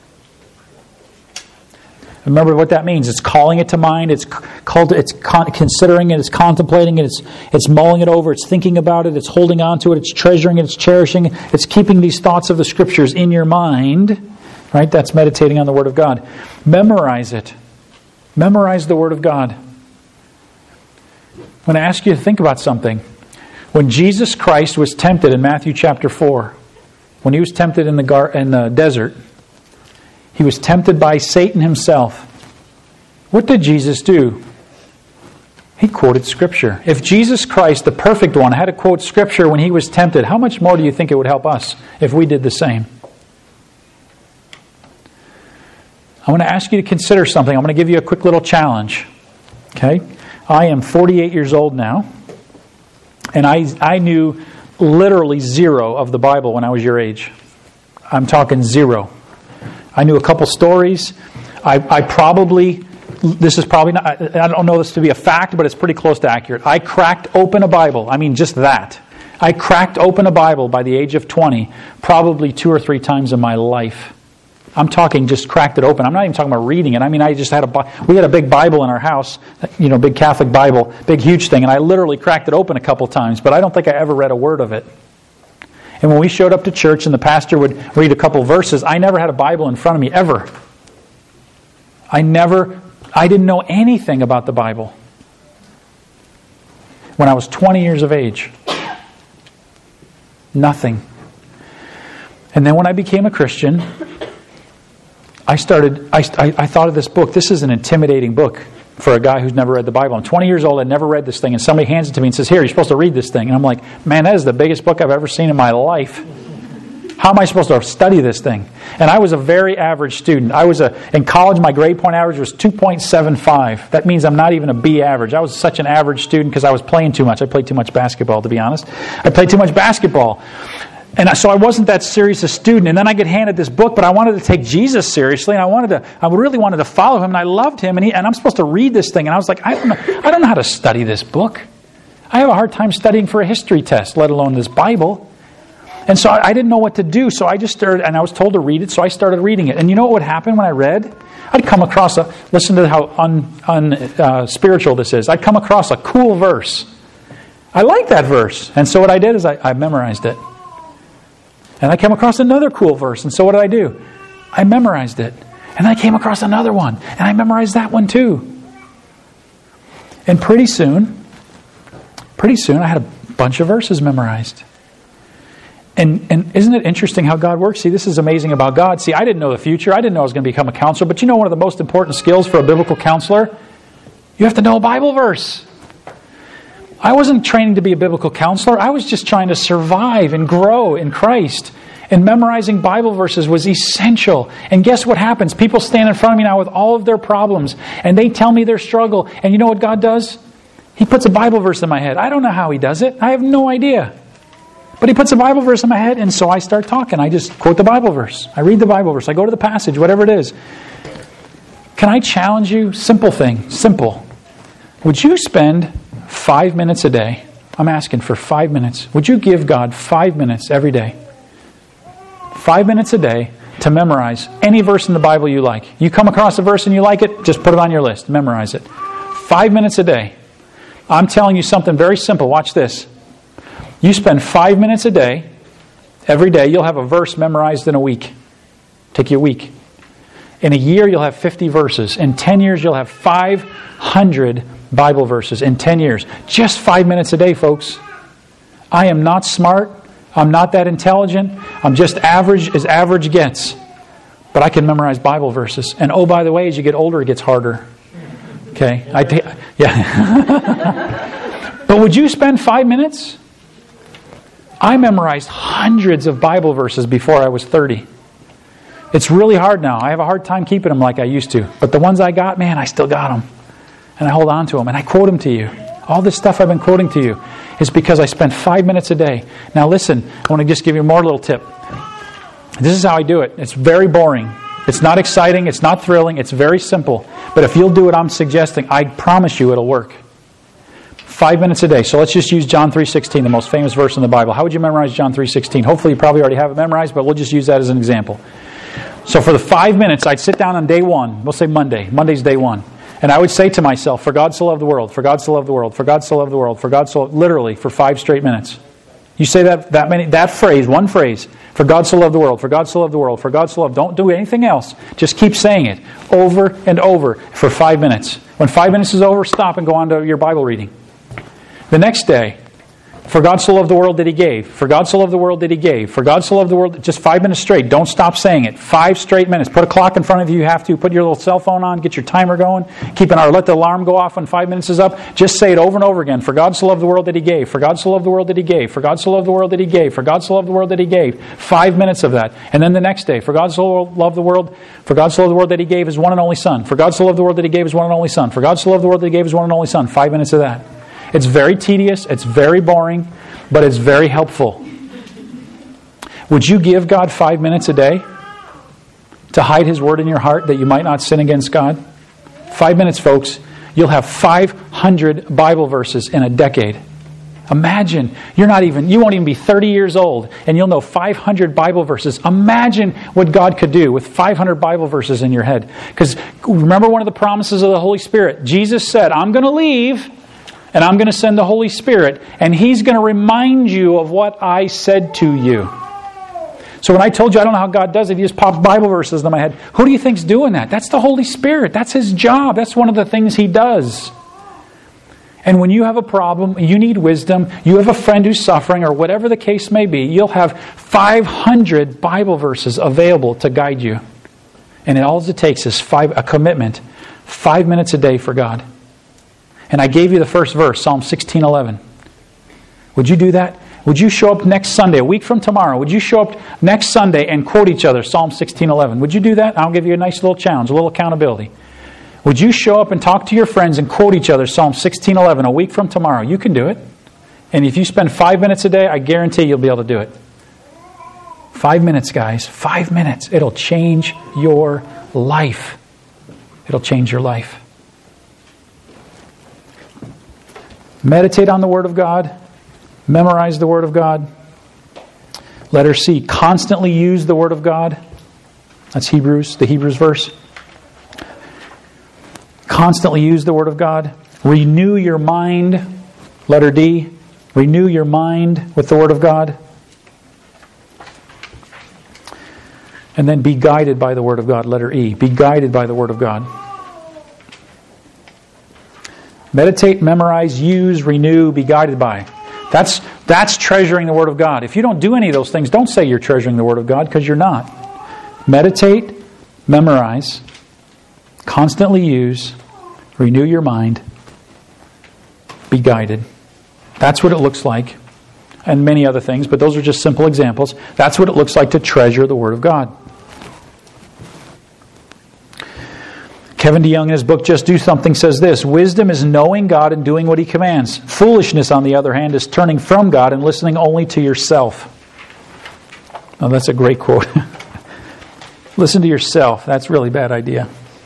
Remember what that means. It's calling it to mind. It's considering it. It's contemplating it. It's mulling it over. It's thinking about it. It's holding on to it. It's treasuring it. It's cherishing it. It's keeping these thoughts of the Scriptures in your mind. Right? That's meditating on the Word of God. Memorize it. Memorize the Word of God. I'm going to ask you to think about something. When Jesus Christ was tempted in Matthew chapter 4, when He was tempted in the desert, He was tempted by Satan himself. What did Jesus do? He quoted Scripture. If Jesus Christ, the perfect one, had to quote Scripture when He was tempted, how much more do you think it would help us if we did the same? I want to ask you to consider something. I'm going to give you a quick little challenge. Okay? I am 48 years old now, and I knew literally zero of the Bible when I was your age. I'm talking zero. I knew a couple stories. This is probably not, I don't know this to be a fact, but it's pretty close to accurate. I cracked open a Bible. I mean, just that. I cracked open a Bible by the age of 20, probably 2 or 3 times in my life. I'm talking just cracked it open. I'm not even talking about reading it. I mean, we had a big Bible in our house, big Catholic Bible, big huge thing, and I literally cracked it open a couple times, but I don't think I ever read a word of it. And when we showed up to church and the pastor would read a couple verses, I never had a Bible in front of me, ever. I didn't know anything about the Bible when I was 20 years of age. Nothing. And then when I became a Christian, I thought of this book. This is an intimidating book. for a guy who's never read the Bible. I'm 20 years old, I'd never read this thing, and somebody hands it to me and says, here, you're supposed to read this thing. And I'm like, man, that is the biggest book I've ever seen in my life. How am I supposed to study this thing? And I was a very average student. In college, my grade point average was 2.75. That means I'm not even a B average. I was such an average student because I was playing too much. I played too much basketball, to be honest. I played too much basketball. And so I wasn't that serious a student. And then I get handed this book, but I wanted to take Jesus seriously, and I really wanted to follow him, and I loved him, and I'm supposed to read this thing. And I was like, I don't know how to study this book. I have a hard time studying for a history test, let alone this Bible. And so I didn't know what to do, so I just started, and I was told to read it, so I started reading it. And you know what would happen when I read? I'd come across listen to how spiritual this is. I'd come across a cool verse. I like that verse. And so what I did is I memorized it. And I came across another cool verse, and so what did I do? I memorized it. And I came across another one, and I memorized that one too. And pretty soon I had a bunch of verses memorized. And isn't it interesting how God works? See, this is amazing about God. See, I didn't know the future. I didn't know I was going to become a counselor. But you know one of the most important skills for a biblical counselor? You have to know a Bible verse. I wasn't training to be a biblical counselor. I was just trying to survive and grow in Christ. And memorizing Bible verses was essential. And guess what happens? People stand in front of me now with all of their problems. And they tell me their struggle. And you know what God does? He puts a Bible verse in my head. I don't know how He does it. I have no idea. But He puts a Bible verse in my head, and so I start talking. I just quote the Bible verse. I read the Bible verse. I go to the passage, whatever it is. Can I challenge you? Simple thing. Simple. Would you spend 5 minutes a day? I'm asking for 5 minutes. Would you give God 5 minutes every day? 5 minutes a day to memorize any verse in the Bible you like. You come across a verse and you like it, just put it on your list. Memorize it. 5 minutes a day. I'm telling you something very simple. Watch this. You spend 5 minutes a day, every day, you'll have a verse memorized in a week. Take you a week. In a year, you'll have 50 verses. In 10 years, you'll have 500 Bible verses. In 10 years. Just 5 minutes a day, folks. I am not smart. I'm not that intelligent. I'm just average as average gets. But I can memorize Bible verses. And oh, by the way, as you get older, it gets harder. Okay? Yeah. But would you spend 5 minutes? I memorized hundreds of Bible verses before I was 30. It's really hard now. I have a hard time keeping them like I used to. But the ones I got, man, I still got them. And I hold on to them. And I quote them to you. All this stuff I've been quoting to you is because I spent 5 minutes a day. Now listen, I want to just give you more little tip. This is how I do it. It's very boring. It's not exciting. It's not thrilling. It's very simple. But if you'll do what I'm suggesting, I promise you it'll work. 5 minutes a day. So let's just use John 3:16, the most famous verse in the Bible. How would you memorize John 3:16? Hopefully you probably already have it memorized, but we'll just use that as an example. So for the 5 minutes, I'd sit down on day one. We'll say Monday. Monday's day one. And I would say to myself, for God so loved the world, for God so loved the world, for God so loved the world, for God so loved, literally for 5 straight minutes. You say that phrase, one phrase, for God so loved the world, for God so loved the world, for God so loved. Don't do anything else. Just keep saying it over and over for 5 minutes. When 5 minutes is over, stop and go on to your Bible reading. The next day, for God so loved the world that He gave. For God so loved the world that He gave. For God so loved the world. Just 5 minutes straight. Don't stop saying it. 5 straight minutes. Put a clock in front of you. You have to. Put your little cell phone on. Get your timer going. Let the alarm go off when 5 minutes is up. Just say it over and over again. For God so loved the world that He gave. For God so loved the world that He gave. For God so loved the world that He gave. For God so loved the world that He gave. 5 minutes of that. And then the next day. For God so loved the world. For God so loved the world that He gave His one and only Son. For God so loved the world that He gave His one and only Son. For God so loved the world that He gave His one and only Son. 5 minutes of that. It's very tedious, it's very boring, but it's very helpful. Would you give God 5 minutes a day to hide His Word in your heart that you might not sin against God? 5 minutes, folks. You'll have 500 Bible verses in a decade. Imagine, you won't even be 30 years old, and you'll know 500 Bible verses. Imagine what God could do with 500 Bible verses in your head. Because remember one of the promises of the Holy Spirit. Jesus said, I'm going to leave, and I'm going to send the Holy Spirit, and He's going to remind you of what I said to you. So when I told you I don't know how God does it, He just pops Bible verses in my head. Who do you think's doing that? That's the Holy Spirit. That's His job. That's one of the things He does. And when you have a problem, you need wisdom, you have a friend who's suffering, or whatever the case may be, you'll have 500 Bible verses available to guide you. And all it takes is a commitment 5 minutes a day for God. And I gave you the first verse, Psalm 16:11. Would you do that? Would you show up next Sunday, a week from tomorrow? Would you show up next Sunday and quote each other, Psalm 16:11? Would you do that? I'll give you a nice little challenge, a little accountability. Would you show up and talk to your friends and quote each other, Psalm 16:11, a week from tomorrow? You can do it. And if you spend 5 minutes a day, I guarantee you'll be able to do it. 5 minutes, guys. 5 minutes. It'll change your life. It'll change your life. Meditate on the Word of God. Memorize the Word of God. Letter C, constantly use the Word of God. That's Hebrews, the Hebrews verse. Constantly use the Word of God. Renew your mind. Letter D, renew your mind with the Word of God. And then be guided by the Word of God. Letter E, be guided by the Word of God. Meditate, memorize, use, renew, be guided by. That's treasuring the Word of God. If you don't do any of those things, don't say you're treasuring the Word of God, because you're not. Meditate, memorize, constantly use, renew your mind, be guided. That's what it looks like. And many other things, but those are just simple examples. That's what it looks like to treasure the Word of God. Kevin DeYoung in his book, Just Do Something, says this: wisdom is knowing God and doing what He commands. Foolishness, on the other hand, is turning from God and listening only to yourself. Now, that's a great quote. Listen to yourself. That's a really bad idea.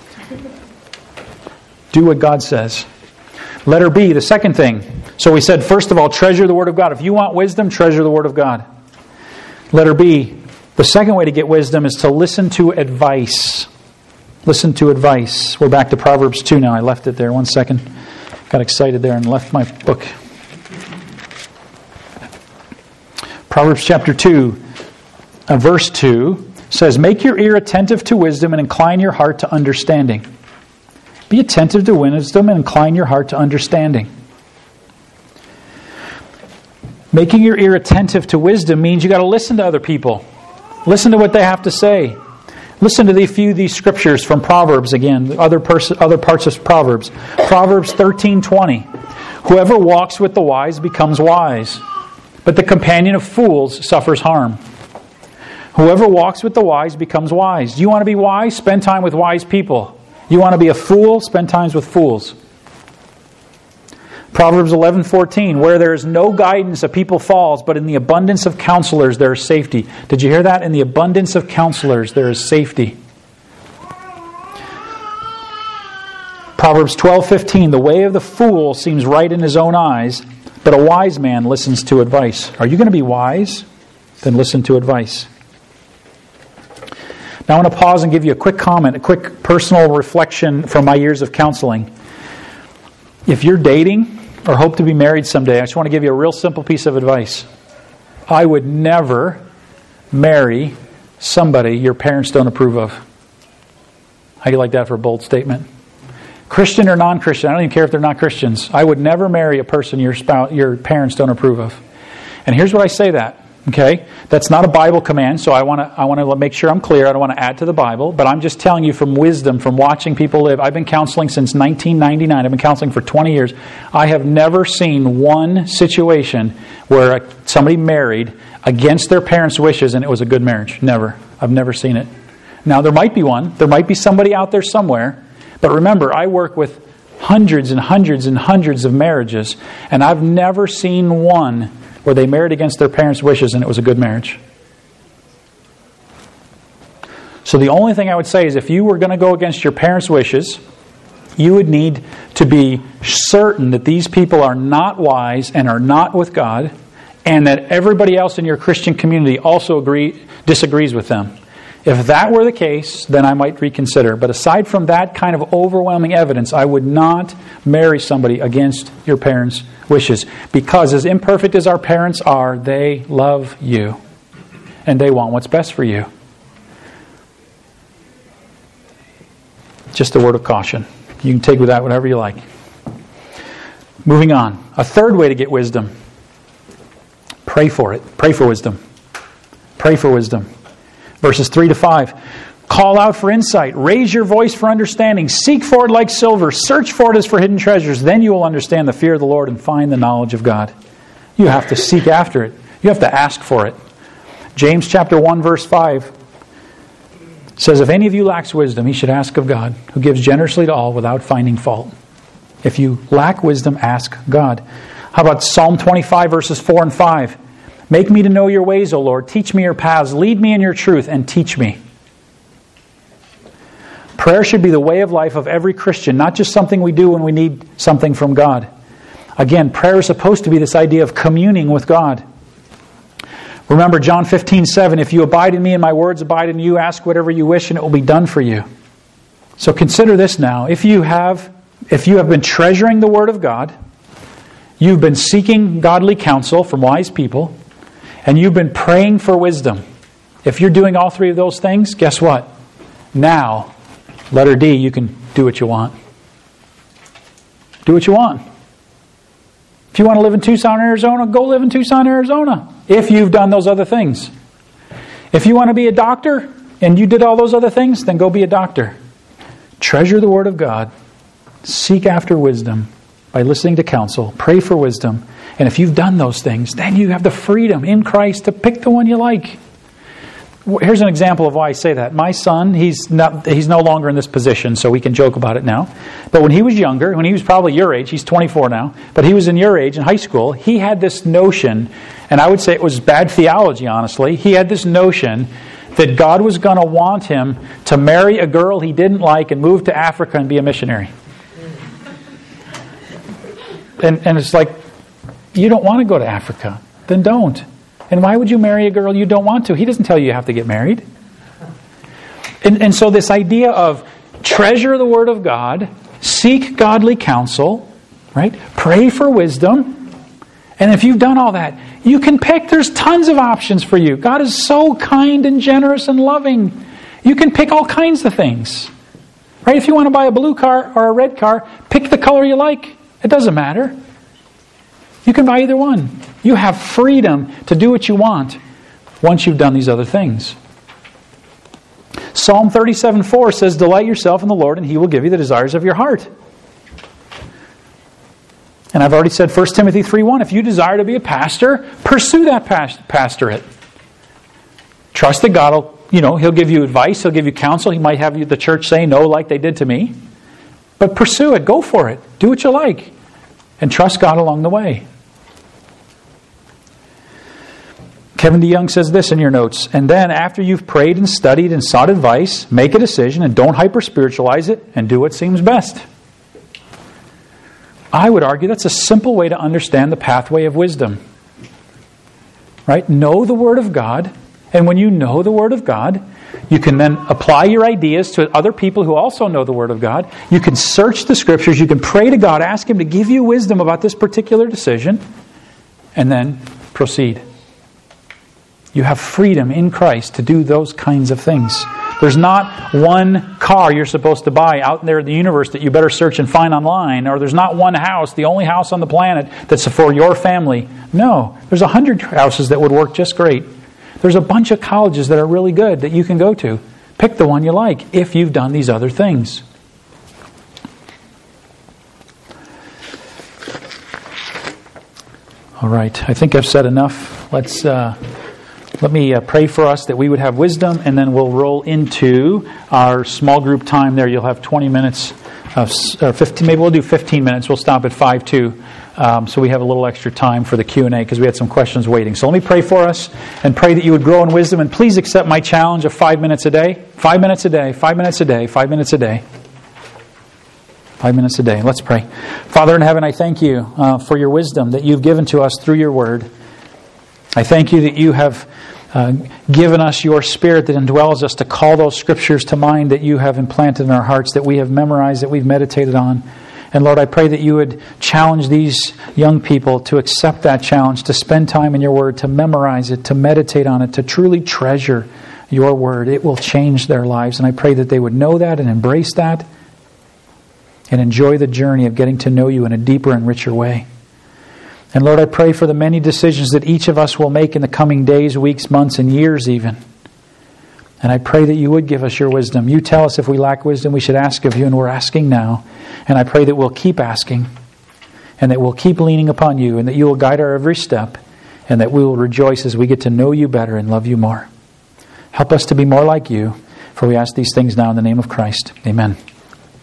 Do what God says. Letter B, the second thing. So we said, first of all, treasure the Word of God. If you want wisdom, treasure the Word of God. Letter B, the second way to get wisdom is to listen to advice. Listen to advice. We're back to Proverbs 2 now. I left it there. 1 second. Got excited there and left my book. Proverbs chapter 2, verse 2 says, make your ear attentive to wisdom and incline your heart to understanding. Be attentive to wisdom and incline your heart to understanding. Making your ear attentive to wisdom means you got to listen to other people. Listen to what they have to say. Listen to a few of these scriptures from Proverbs again, other parts of Proverbs. Proverbs 13:20. Whoever walks with the wise becomes wise, but the companion of fools suffers harm. Whoever walks with the wise becomes wise. Do you want to be wise? Spend time with wise people. You want to be a fool? Spend time with fools. Proverbs 11:14, where there is no guidance, a people falls, but in the abundance of counselors there is safety. Did you hear that? In the abundance of counselors there is safety. Proverbs 12:15, the way of the fool seems right in his own eyes, but a wise man listens to advice. Are you going to be wise? Then listen to advice. Now I want to pause and give you a quick comment, a quick personal reflection from my years of counseling. If you're dating or hope to be married someday, I just want to give you a real simple piece of advice. I would never marry somebody your parents don't approve of. How do you like that for a bold statement? Christian or non-Christian, I don't even care if they're not Christians. I would never marry a person your parents don't approve of. And here's what I say that. Okay, that's not a Bible command, so I want to make sure I'm clear. I don't want to add to the Bible, but I'm just telling you from wisdom, from watching people live. I've been counseling since 1999. I've been counseling for 20 years. I have never seen one situation where somebody married against their parents' wishes and it was a good marriage. Never. I've never seen it. Now, there might be one. There might be somebody out there somewhere. But remember, I work with hundreds and hundreds and hundreds of marriages, and I've never seen one where they married against their parents' wishes and it was a good marriage. So the only thing I would say is if you were going to go against your parents' wishes, you would need to be certain that these people are not wise and are not with God, and that everybody else in your Christian community also disagrees with them. If that were the case, then I might reconsider. But aside from that kind of overwhelming evidence, I would not marry somebody against your parents' wishes. Because as imperfect as our parents are, they love you. And they want what's best for you. Just a word of caution. You can take with that whatever you like. Moving on. A third way to get wisdom. Pray for it. Pray for wisdom. Pray for wisdom. Verses 3 to 5. Call out for insight. Raise your voice for understanding. Seek for it like silver. Search for it as for hidden treasures. Then you will understand the fear of the Lord and find the knowledge of God. You have to seek after it. You have to ask for it. James chapter 1 verse 5 says, if any of you lacks wisdom, he should ask of God, who gives generously to all without finding fault. If you lack wisdom, ask God. How about Psalm 25 verses 4 and 5? Make me to know your ways, O Lord. Teach me your paths. Lead me in your truth and teach me. Prayer should be the way of life of every Christian, not just something we do when we need something from God. Again, prayer is supposed to be this idea of communing with God. Remember John 15:7, if you abide in me and my words abide in you, ask whatever you wish and it will be done for you. So consider this now. If you have been treasuring the Word of God, you've been seeking godly counsel from wise people, and you've been praying for wisdom. If you're doing all three of those things, guess what? Now, letter D, you can do what you want. Do what you want. If you want to live in Tucson, Arizona, go live in Tucson, Arizona. If you've done those other things. If you want to be a doctor and you did all those other things, then go be a doctor. Treasure the Word of God. Seek after wisdom by listening to counsel. Pray for wisdom. And if you've done those things, then you have the freedom in Christ to pick the one you like. Here's an example of why I say that. My son, he's no longer in this position, so we can joke about it now. But when he was younger, when he was probably your age, he's 24 now, but he was in your age in high school, he had this notion, and I would say it was bad theology, honestly. He had this notion that God was going to want him to marry a girl he didn't like and move to Africa and be a missionary. And it's like, you don't want to go to Africa, then don't. And why would you marry a girl you don't want to? He doesn't tell you you have to get married. And so this idea of treasure the Word of God, seek godly counsel, right? Pray for wisdom. And if you've done all that, you can pick. There's tons of options for you. God is so kind and generous and loving. You can pick all kinds of things. Right? If you want to buy a blue car or a red car, pick the color you like. It doesn't matter. You can buy either one. You have freedom to do what you want once you've done these other things. Psalm 37:4 says, delight yourself in the Lord and He will give you the desires of your heart. And I've already said 1 Timothy 3:1, if you desire to be a pastor, pursue that pastorate. Trust that God will, He'll give you advice, He'll give you counsel. He might have the church say no like they did to me. But pursue it, go for it. Do what you like. And trust God along the way. Kevin DeYoung says this in your notes. And then after you've prayed and studied and sought advice, make a decision and don't hyper-spiritualize it and do what seems best. I would argue that's a simple way to understand the pathway of wisdom. Right? Know the Word of God. And when you know the Word of God, you can then apply your ideas to other people who also know the Word of God. You can search the Scriptures. You can pray to God. Ask Him to give you wisdom about this particular decision. And then proceed. You have freedom in Christ to do those kinds of things. There's not one car you're supposed to buy out there in the universe that you better search and find online, or there's not one house, the only house on the planet that's for your family. No, there's 100 houses that would work just great. There's a bunch of colleges that are really good that you can go to. Pick the one you like if you've done these other things. All right, I think I've said enough. Let me pray for us that we would have wisdom, and then we'll roll into our small group time there. You'll have 20 minutes, or 15, maybe we'll do 15 minutes. We'll stop at 5:02, so we have a little extra time for the Q&A because we had some questions waiting. So let me pray for us and pray that you would grow in wisdom, and please accept my challenge of 5 minutes a day. 5 minutes a day, 5 minutes a day, 5 minutes a day. 5 minutes a day. Let's pray. Father in heaven, I thank you for your wisdom that you've given to us through your word. I thank you that you have given us your Spirit that indwells us to call those Scriptures to mind that you have implanted in our hearts, that we have memorized, that we've meditated on. And Lord, I pray that you would challenge these young people to accept that challenge, to spend time in your word, to memorize it, to meditate on it, to truly treasure your word. It will change their lives. And I pray that they would know that and embrace that and enjoy the journey of getting to know you in a deeper and richer way. And Lord, I pray for the many decisions that each of us will make in the coming days, weeks, months, and years even. And I pray that you would give us your wisdom. You tell us if we lack wisdom, we should ask of you, and we're asking now. And I pray that we'll keep asking, and that we'll keep leaning upon you, and that you will guide our every step, and that we will rejoice as we get to know you better and love you more. Help us to be more like you, for we ask these things now in the name of Christ. Amen.